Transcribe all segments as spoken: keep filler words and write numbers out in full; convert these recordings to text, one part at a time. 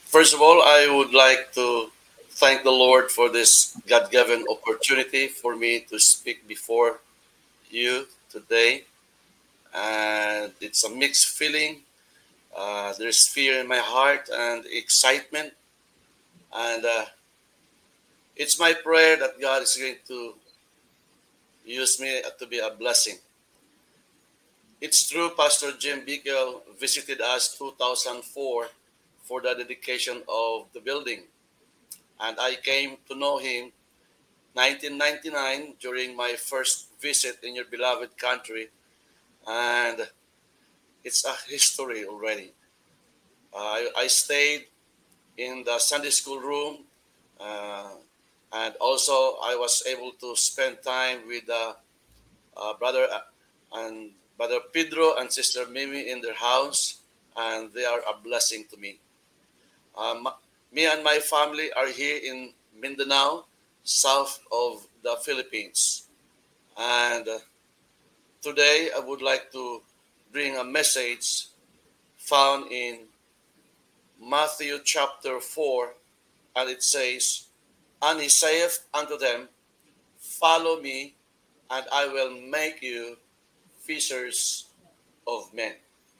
First of all, I would like to thank the Lord for this God given opportunity for me to speak before you today. And it's a mixed feeling. Uh, there's fear in my heart and excitement. And uh, it's my prayer that God is going to use me to be a blessing. It's true, Pastor Jim Bickel visited us two thousand four for the dedication of the building. And I came to know him nineteen ninety-nine during my first visit in your beloved country, and it's a history already. I, I stayed in the Sunday school room, uh, and also I was able to spend time with uh, uh, brother uh, and brother Pedro and sister Mimi in their house, and they are a blessing to me. Um, Me and my family are here in Mindanao, south of the Philippines, and uh, today, I would like to bring a message found in Matthew chapter four, and it says, And he saith unto them, Follow me, and I will make you fishers of men.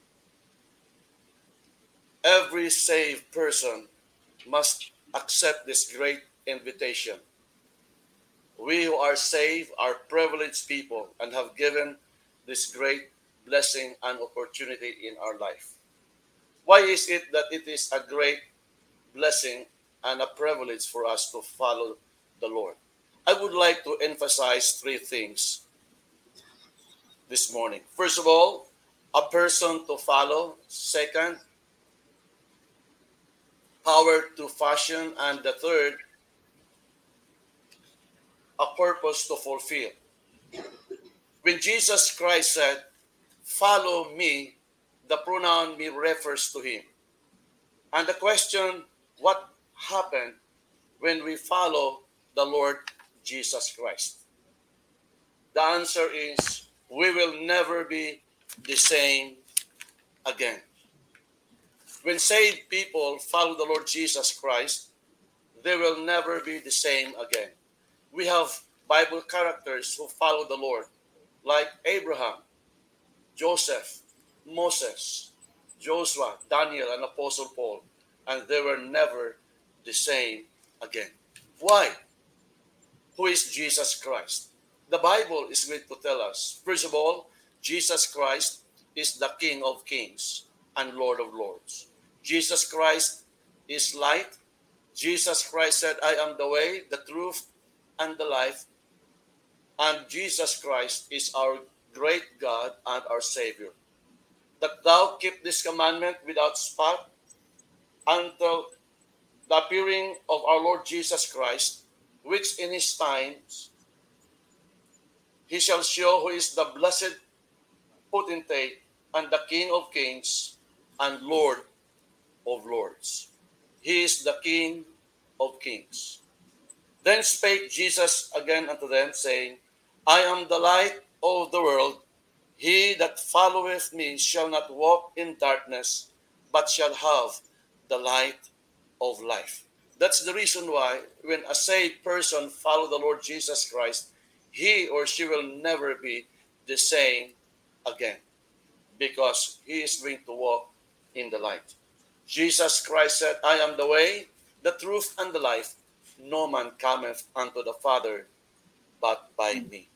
Every saved person must accept this great invitation. We who are saved are privileged people and have given this great blessing and opportunity in our life. Why is it that it is a great blessing and a privilege for us to follow the Lord? I would like to emphasize three things this morning. First of all, a person to follow. Second, power to fashion. And the third, a purpose to fulfill. When Jesus Christ said, Follow me, the pronoun me refers to him. And the question, what happened when we follow the Lord Jesus Christ? The answer is we will never be the same again. When saved people follow the Lord Jesus Christ, they will never be the same again. We have Bible characters who follow the Lord, like Abraham, Joseph, Moses, Joshua, Daniel, and Apostle Paul, and they were never the same again. Why? Who is Jesus Christ? The Bible is going to tell us. First of all, Jesus Christ is the King of Kings and Lord of Lords. Jesus Christ is light. Jesus Christ said, I am the way, the truth, and the life. And Jesus Christ is our great God and our Savior. That thou keep this commandment without spot until the appearing of our Lord Jesus Christ, which in his times he shall show who is the blessed potentate and the King of kings and Lord of lords. He is the King of kings. Then spake Jesus again unto them, saying, I am the light of the world. He that followeth me shall not walk in darkness, but shall have the light of life. That's the reason why when a saved person follow the Lord Jesus Christ, he or she will never be the same again because he is going to walk in the light. Jesus Christ said, I am the way, the truth, and the life. No man cometh unto the Father but by me.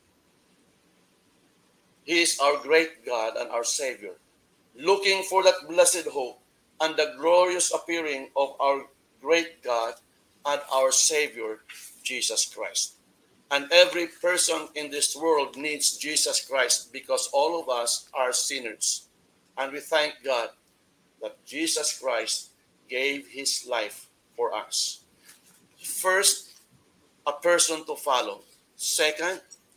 He is our great God and our Savior, looking for that blessed hope and the glorious appearing of our great God and our Savior, Jesus Christ. And every person in this world needs Jesus Christ because all of us are sinners. And we thank God that Jesus Christ gave his life for us. First, a person to follow. Second,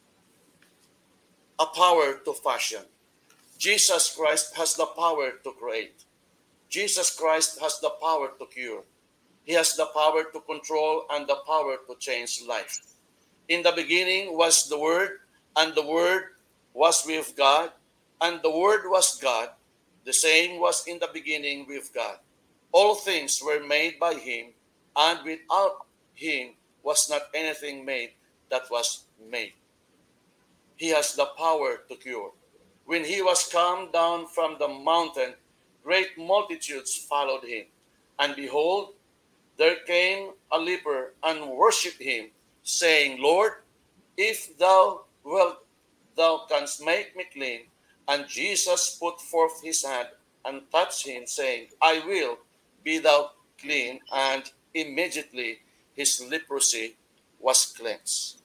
a power to fashion. Jesus Christ has the power to create. Jesus Christ has the power to cure. He has the power to control and the power to change life. In the beginning was the Word, and the Word was with God, and the Word was God. The same was in the beginning with God. All things were made by him, and without him was not anything made that was made. He has the power to cure. When he was come down from the mountain, great multitudes followed him. And behold, there came a leper and worshipped him, saying, Lord, if thou wilt, thou canst make me clean. And Jesus put forth his hand and touched him, saying, I will, be thou clean. And immediately his leprosy was cleansed.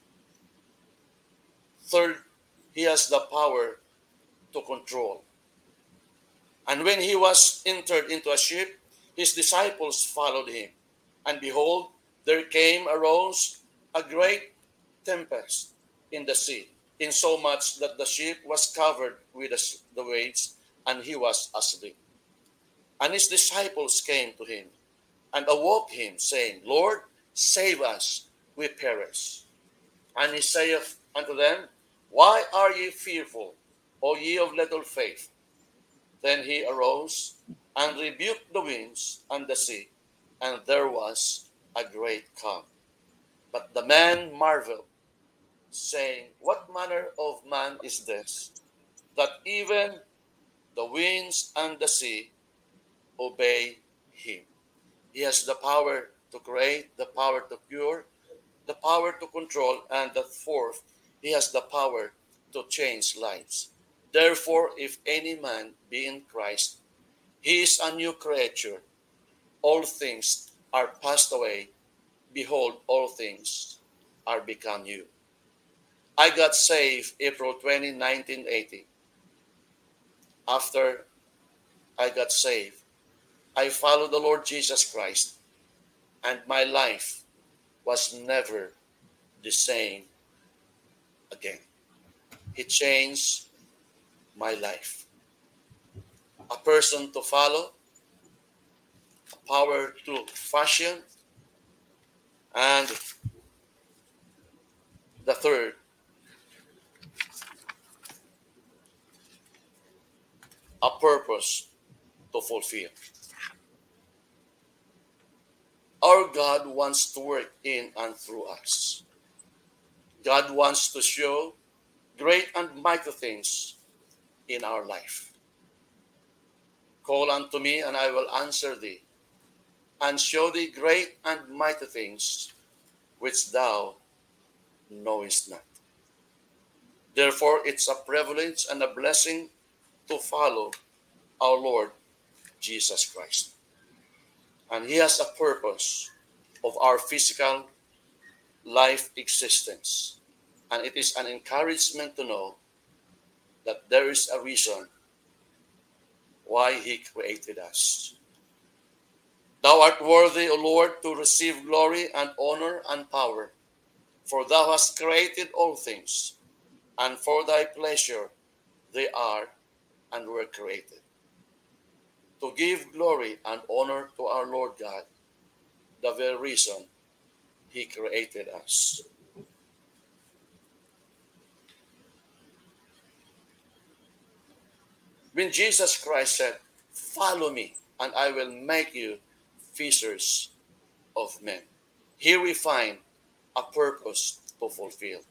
Third, he has the power to control. And when he was entered into a ship, his disciples followed him. And behold, there came arose a great tempest in the sea, insomuch that the ship was covered with the waves, and he was asleep. And his disciples came to him and awoke him, saying, Lord, save us, we perish. And he saith unto them, Why are ye fearful, O ye of little faith? Then he arose and rebuked the winds and the sea, and there was a great calm. But the man marveled, saying, What manner of man is this, that even the winds and the sea obey him? He has the power to create, the power to cure, the power to control, and the fourth, he has the power to change lives. Therefore, if any man be in Christ, he is a new creature. All things are passed away. Behold, all things are become new. I got saved April twentieth, nineteen eighty. After I got saved, I followed the Lord Jesus Christ, and my life was never the same again. He changed my life. A person to follow, a power to fashion, and the third, a purpose to fulfill. Our God wants to work in and through us. God wants to show great and mighty things in our life. Call unto me, and I will answer thee, and show thee great and mighty things which thou knowest not. Therefore, it's a privilege and a blessing to follow our Lord Jesus Christ. And he has a purpose of our physical life existence. And it is an encouragement to know that there is a reason why he created us. Thou art worthy, O Lord, to receive glory and honor and power, for thou hast created all things, and for thy pleasure they are and were created, to give glory and honor to our Lord God, the very reason he created us. When Jesus Christ said, Follow me, and I will make you fishers of men. Here we find a purpose to fulfill.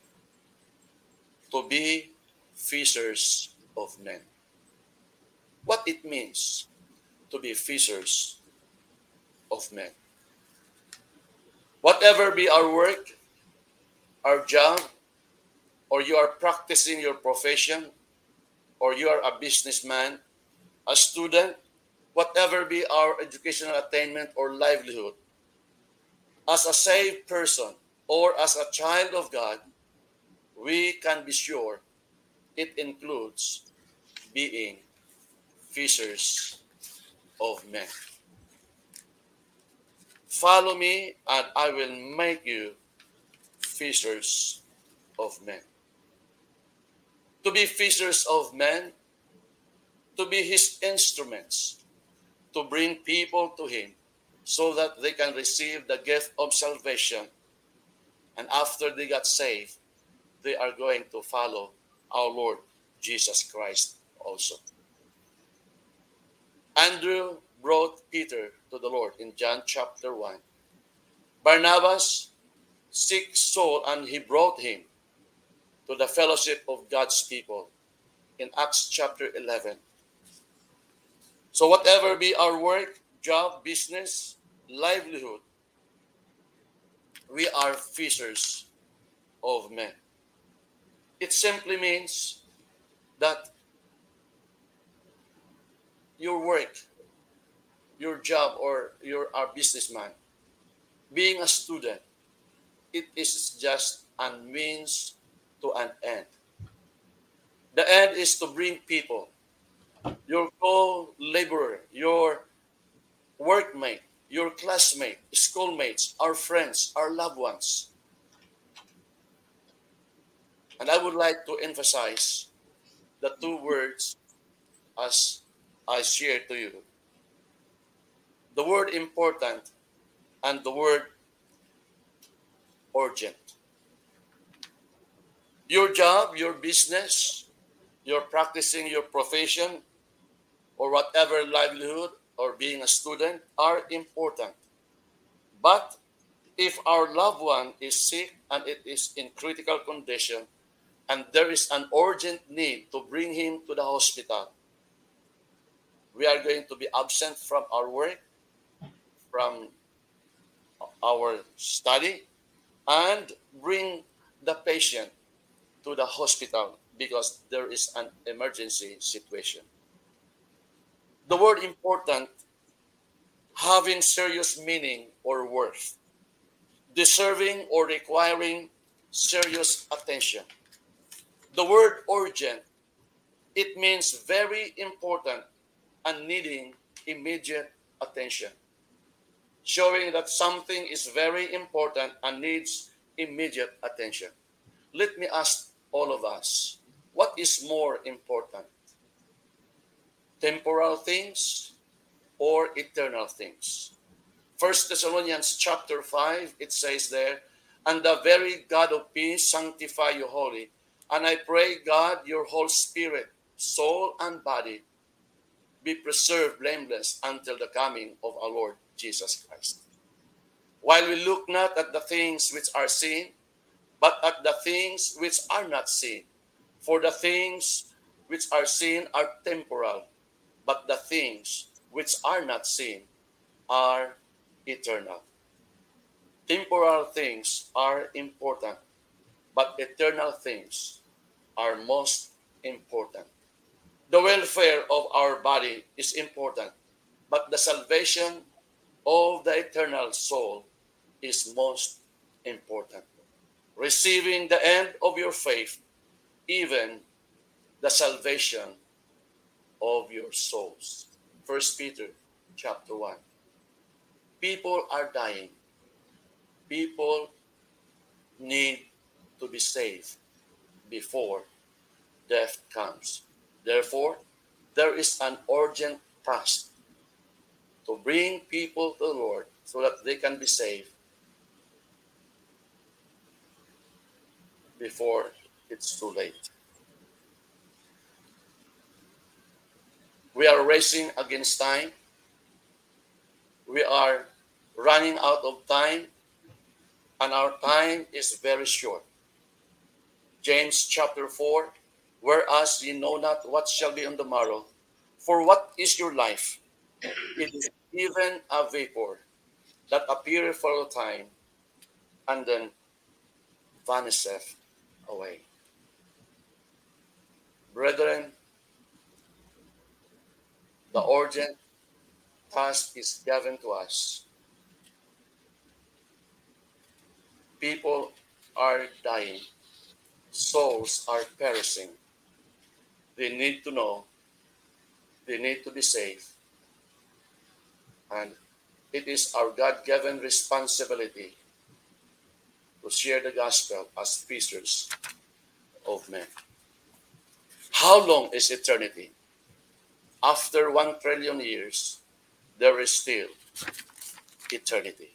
To be fishers of men. What it means to be fishers of men. Whatever be our work, our job, or you are practicing your profession, or you are a businessman, a student, whatever be our educational attainment or livelihood, as a saved person or as a child of God, we can be sure it includes being fishers of men. Follow me, and I will make you fishers of men. To be fishers of men, to be his instruments, to bring people to him so that they can receive the gift of salvation. And after they got saved, they are going to follow our Lord Jesus Christ also. Andrew brought Peter to the Lord in John chapter one. Barnabas seek Saul, and he brought him to the fellowship of God's people in Acts chapter eleven. So whatever be our work, job, business, livelihood, we are fishers of men. It simply means that your work, your job, or you're a businessman, being a student, it is just a means to an end. The end is to bring people, your co-laborer, your workmate, your classmate, schoolmates, our friends, our loved ones. And I would like to emphasize the two words as I share to you. The word important and the word urgent. Your job, your business, you're practicing your profession, or whatever livelihood, or being a student are important. But if our loved one is sick and it is in critical condition, and there is an urgent need to bring him to the hospital, we are going to be absent from our work, from our study, and bring the patient to the hospital because there is an emergency situation. The word important having serious meaning or worth, deserving or requiring serious attention. The word urgent, it means very important and needing immediate attention, showing that something is very important and needs immediate attention. Let me ask all of us, what is more important? Temporal things or eternal things? First Thessalonians chapter five, it says there, and the very God of peace sanctify you wholly. And I pray, God, your whole spirit, soul, and body be preserved blameless until the coming of our Lord Jesus Christ. While we look not at the things which are seen, but at the things which are not seen. For the things which are seen are temporal, but the things which are not seen are eternal. Temporal things are important, but eternal things are most important. The welfare of our body is important, but the salvation of the eternal soul is most important. Receiving the end of your faith, even the salvation of your souls. First Peter chapter one. People are dying. People need to be saved before death comes. Therefore, there is an urgent task to bring people to the Lord so that they can be saved before it's too late. We are racing against time. We are running out of time, and our time is very short. James chapter four, whereas ye know not what shall be on the morrow, for what is your life? It is even a vapor that appeareth for a time, and then vanisheth away. Brethren, the urgent task is given to us. People are dying. Souls are perishing. They need to know. They need to be saved. And it is our God-given responsibility to share the gospel as fishers of men. How long is eternity? After one trillion years, there is still eternity.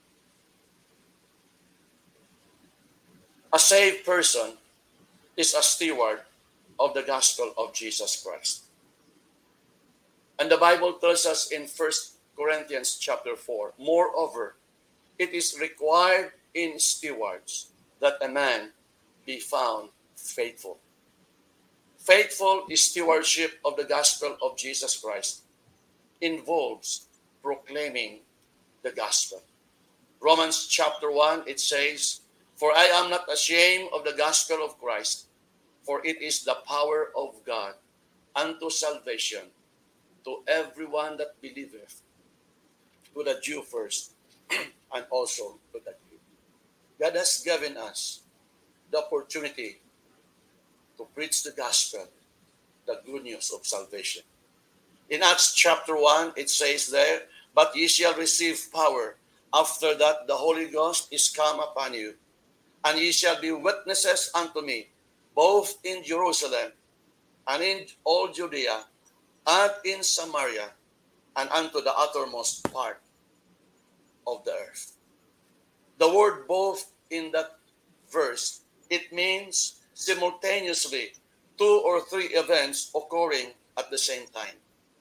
A saved person is a steward of the gospel of Jesus Christ. And the Bible tells us in First Corinthians chapter four, moreover, it is required in stewards that a man be found faithful. Faithful stewardship of the gospel of Jesus Christ involves proclaiming the gospel. Romans chapter one, it says, for I am not ashamed of the gospel of Christ, for it is the power of God unto salvation to everyone that believeth, to the Jew first, and also to the Greek. God has given us the opportunity to preach the gospel, the good news of salvation. In Acts chapter one, it says there, but ye shall receive power. After that, the Holy Ghost is come upon you, and ye shall be witnesses unto me, both in Jerusalem and in all Judea, and in Samaria, and unto the uttermost part of the earth. The word both in that verse, it means simultaneously two or three events occurring at the same time.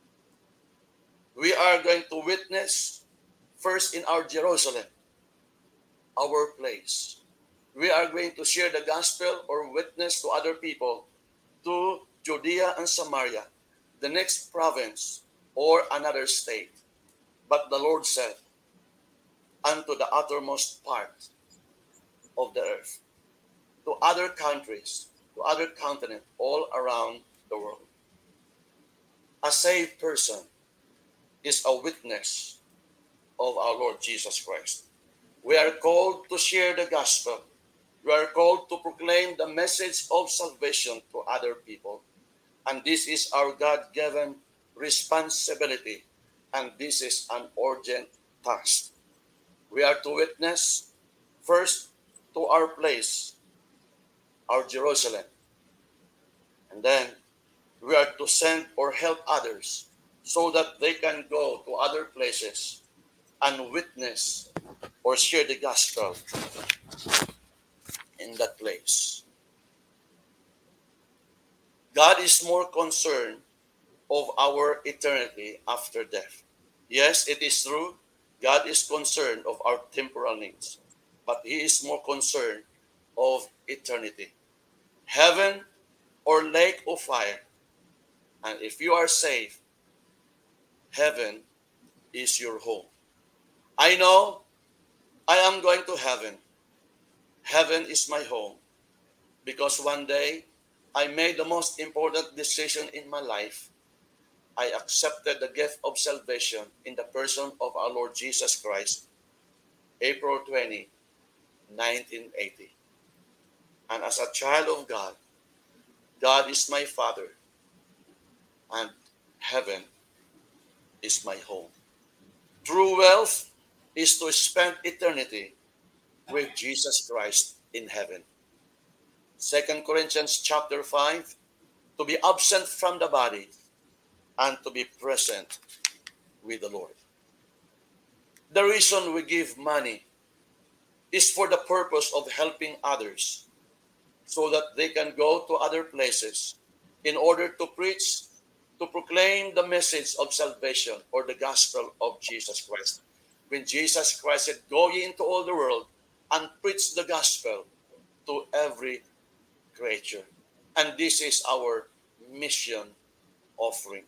We are going to witness first in our Jerusalem, our place. We are going to share the gospel or witness to other people to Judea and Samaria, the next province or another state. But the Lord said, unto the uttermost part of the earth, to other countries, to other continents all around the world. A saved person is a witness of our Lord Jesus Christ. We are called to share the gospel. We are called to proclaim the message of salvation to other people. And this is our God-given responsibility. And this is an urgent task. We are to witness first to our place, our Jerusalem. And then we are to send or help others so that they can go to other places and witness or share the gospel in that place. God is more concerned of our eternity after death. Yes, it is true. God is concerned of our temporal needs, but He is more concerned of eternity. Heaven or lake of fire. And if you are saved, heaven is your home. I know I am going to heaven. Heaven is my home because one day I made the most important decision in my life. I accepted the gift of salvation in the person of our Lord Jesus Christ, April twentieth, nineteen eighty. And as a child of God, God is my Father, and heaven is my home. True wealth is to spend eternity with Jesus Christ in heaven. Second Corinthians chapter five, to be absent from the body and to be present with the Lord. The reason we give money is for the purpose of helping others so that they can go to other places in order to preach, to proclaim the message of salvation or the gospel of Jesus Christ. When Jesus Christ said, go ye into all the world and preach the gospel to every creature. And this is our mission offering.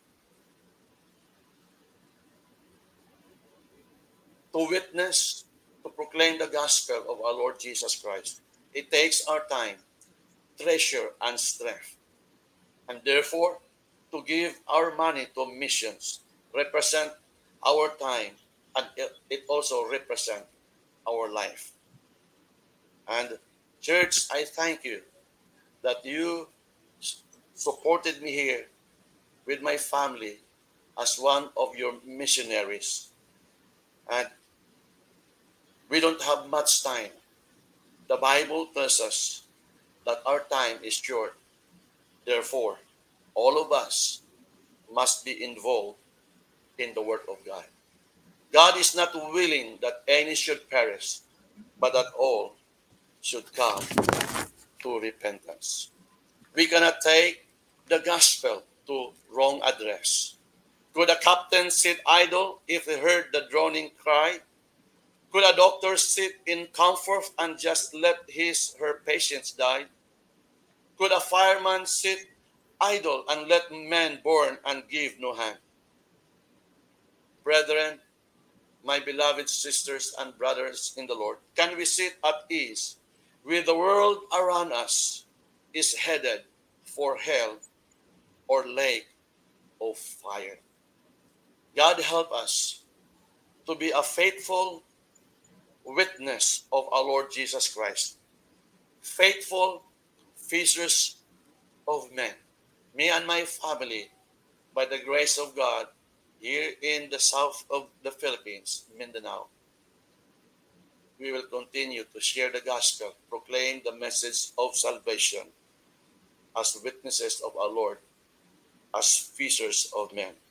To witness, to proclaim the gospel of our Lord Jesus Christ, it takes our time, treasure, and strength. And therefore, to give our money to missions represent our time, and it also represents our life. And church, I thank you that you supported me here with my family as one of your missionaries. And we don't have much time. The Bible tells us that our time is short. Therefore, all of us must be involved in the Word of God. God is not willing that any should perish, but that all should come to repentance. We cannot take the gospel to wrong address. Could a captain sit idle if he heard the droning cry? Could a doctor sit in comfort and just let his her patients die? Could a fireman sit idle and let men burn and give no hand? Brethren, my beloved sisters and brothers in the Lord, can we sit at ease with the world around us is headed for hell or lake of fire? God help us to be a faithful witness of our Lord Jesus Christ, faithful fishers of men. Me and my family, by the grace of God, here in the south of the Philippines, Mindanao, we will continue to share the gospel, proclaim the message of salvation as witnesses of our Lord, as fishers of men.